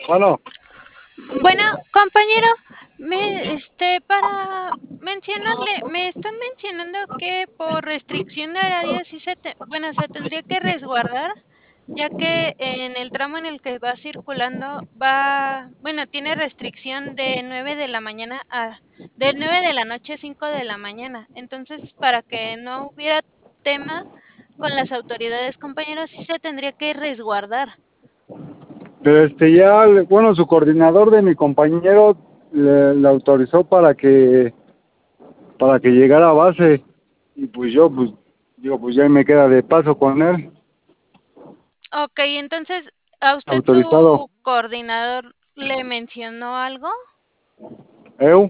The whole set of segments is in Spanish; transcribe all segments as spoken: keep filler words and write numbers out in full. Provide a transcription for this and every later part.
Bueno, Bueno, compañero, me, este, para mencionarle, me están mencionando que por restricción de horario sí se, te- bueno, se tendría que resguardar, ya que en el tramo en el que va circulando va, bueno, tiene restricción de nueve de la mañana a, de nueve de la noche a cinco de la mañana. Entonces, para que no hubiera tema con las autoridades, compañeros, sí se tendría que resguardar. pero este ya, le- bueno, su coordinador de mi compañero le, le autorizó para que para que llegara a base y pues yo pues digo pues ya me queda de paso con él, Ok, entonces, ¿a usted autorizado. su coordinador le mencionó algo? ¿Eu?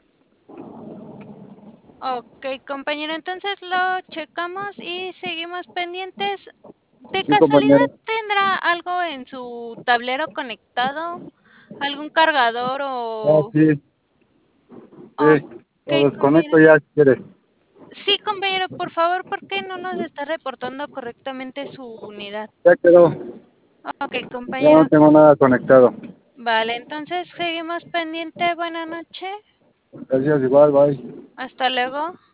Ok, compañero, entonces lo checamos y seguimos pendientes. ¿De Sí, casualidad compañero. tendrá algo en su tablero conectado? ¿Algún cargador Ah, o...? sí, sí. Ok, Lo compañero. desconecto ya si quieres. Sí, compañero, por favor, ¿por qué no nos está reportando correctamente su unidad? Ya quedó. Ok, Ya no compañero. tengo nada conectado. Vale, entonces seguimos pendiente. Buena noche. Gracias, igual, bye. Hasta luego.